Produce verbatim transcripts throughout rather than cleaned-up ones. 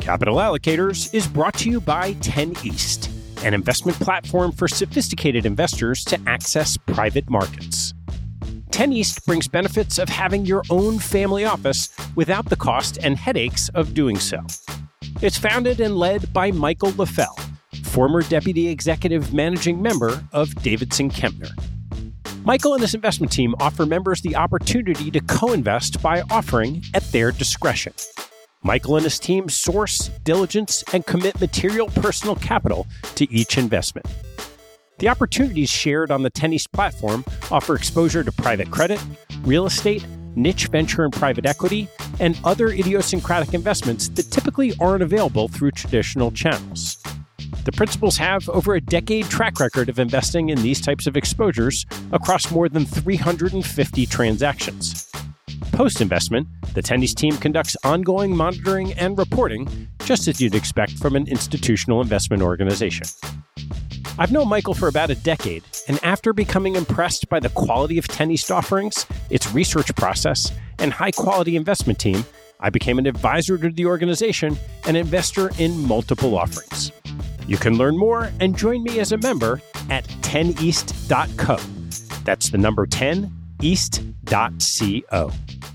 Capital Allocators is brought to you by ten East, an investment platform for sophisticated investors to access private markets. ten East brings benefits of having your own family office without the cost and headaches of doing so. It's founded and led by Michael LaFell, former Deputy Executive Managing Member of Davidson Kempner. Michael and his investment team offer members the opportunity to co-invest by offering at their discretion. Michael and his team source, diligence, and commit material personal capital to each investment. The opportunities shared on the ten East platform offer exposure to private credit, real estate, niche venture and private equity, and other idiosyncratic investments that typically aren't available through traditional channels. The principals have over a decade track record of investing in these types of exposures across more than three hundred fifty transactions. Post-investment, the ten East team conducts ongoing monitoring and reporting, just as you'd expect from an institutional investment organization. I've known Michael for about a decade, and after becoming impressed by the quality of ten East offerings, its research process, and high-quality investment team, I became an advisor to the organization and investor in multiple offerings. You can learn more and join me as a member at ten east dot co. That's the number ten east dot co.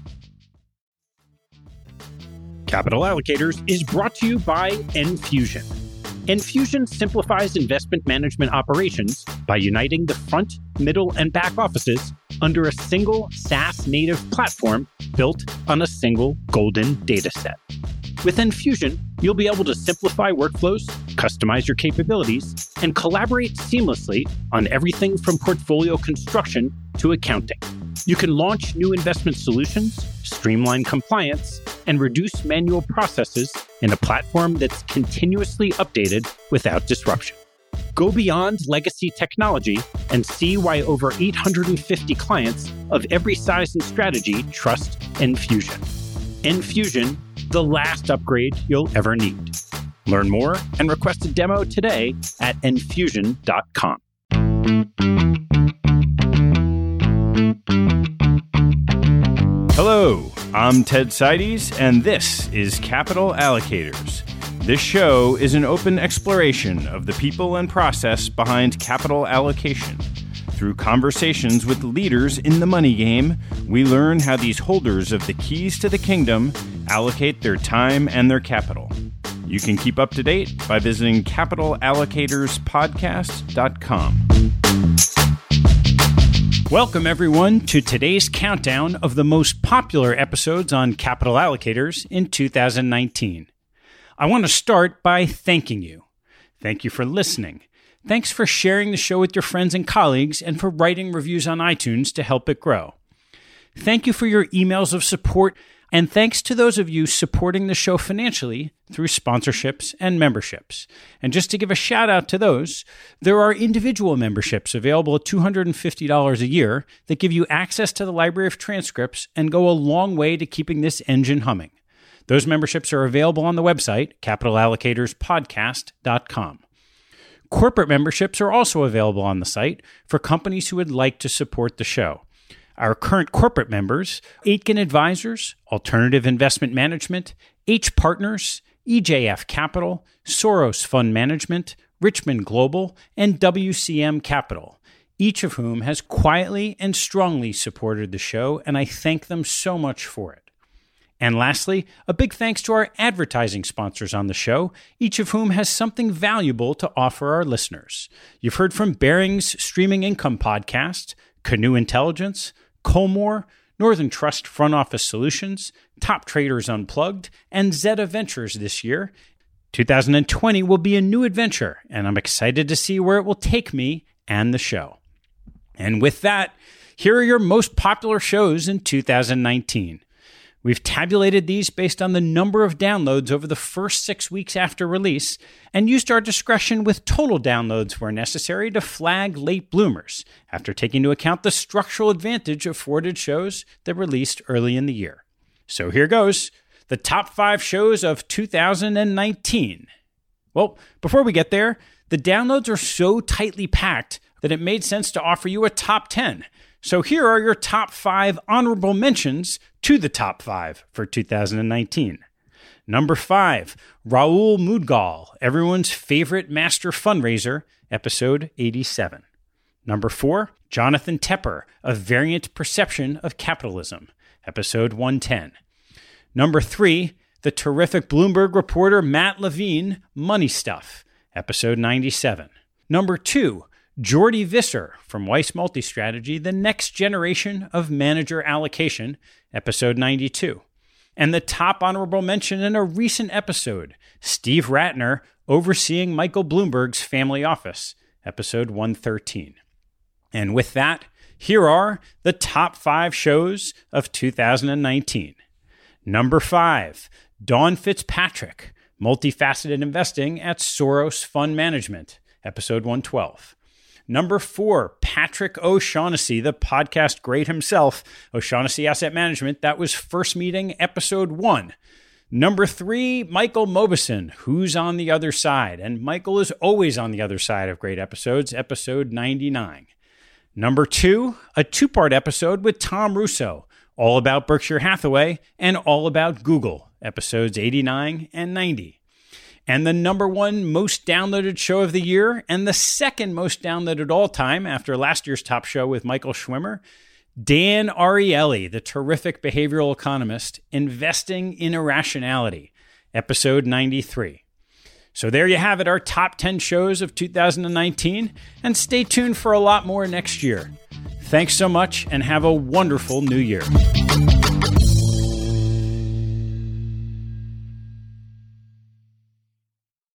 Capital Allocators is brought to you by Enfusion. Enfusion simplifies investment management operations by uniting the front, middle, and back offices under a single SaaS-native platform built on a single golden data set. With Enfusion, you'll be able to simplify workflows, customize your capabilities, and collaborate seamlessly on everything from portfolio construction to accounting. You can launch new investment solutions, streamline compliance, and reduce manual processes in a platform that's continuously updated without disruption. Go beyond legacy technology and see why over eight hundred fifty clients of every size and strategy trust Enfusion. Enfusion, the last upgrade you'll ever need. Learn more and request a demo today at enfusion dot com. Hello, I'm Ted Seides, and this is Capital Allocators. This show is an open exploration of the people and process behind capital allocation. Through conversations with leaders in the money game, we learn how these holders of the keys to the kingdom allocate their time and their capital. You can keep up to date by visiting capital allocators podcast dot com. Welcome, everyone, to today's countdown of the most popular episodes on Capital Allocators in two thousand nineteen. I want to start by thanking you. Thank you for listening. Thanks for sharing the show with your friends and colleagues and for writing reviews on iTunes to help it grow. Thank you for your emails of support, and thanks to those of you supporting the show financially through sponsorships and memberships. And just to give a shout out to those, there are individual memberships available at two hundred fifty dollars a year that give you access to the library of transcripts and go a long way to keeping this engine humming. Those memberships are available on the website, capital allocators podcast dot com. Corporate memberships are also available on the site for companies who would like to support the show. Our current corporate members, Aitken Advisors, Alternative Investment Management, H Partners, E J F Capital, Soros Fund Management, Richmond Global, and W C M Capital, each of whom has quietly and strongly supported the show, and I thank them so much for it. And lastly, a big thanks to our advertising sponsors on the show, each of whom has something valuable to offer our listeners. You've heard from Barings Streaming Income Podcast, Canoe Intelligence, Colmore, Northern Trust Front Office Solutions, Top Traders Unplugged, and Zeta Ventures this year. two thousand twenty will be a new adventure, and I'm excited to see where it will take me and the show. And with that, here are your most popular shows in two thousand nineteen. We've tabulated these based on the number of downloads over the first six weeks after release and used our discretion with total downloads where necessary to flag late bloomers after taking into account the structural advantage afforded shows that released early in the year. So here goes, the top five shows of two thousand nineteen. Well, before we get there, the downloads are so tightly packed that it made sense to offer you a top ten. So here are your top five honorable mentions to the top five for two thousand nineteen. Number five, Raoul Moudgal, everyone's favorite master fundraiser, episode eighty-seven. Number four, Jonathan Tepper, A Variant Perception of Capitalism, episode one ten. Number three, the terrific Bloomberg reporter Matt Levine, Money Stuff, episode ninety-seven. Number two, Jordy Visser from Weiss Multistrategy, The Next Generation of Manager Allocation, episode ninety-two. And the top honorable mention in a recent episode, Steve Ratner, Overseeing Michael Bloomberg's Family Office, episode one thirteen. And with that, here are the top five shows of two thousand nineteen. Number five, Dawn Fitzpatrick, Multifaceted Investing at Soros Fund Management, episode one twelve. Number four, Patrick O'Shaughnessy, the podcast great himself, O'Shaughnessy Asset Management. That was First Meeting, episode one. Number three, Michael Mauboussin, Who's on the Other Side? And Michael is always on the other side of great episodes, episode ninety-nine. Number two, a two-part episode with Tom Russo, all about Berkshire Hathaway and all about Google, episodes eighty-nine and ninety. And the number one most downloaded show of the year and the second most downloaded all time after last year's top show with Michael Schwimmer, Dan Ariely, the terrific behavioral economist, Investing in Irrationality, episode ninety-three. So there you have it, our top ten shows of two thousand nineteen, and stay tuned for a lot more next year. Thanks so much and have a wonderful new year.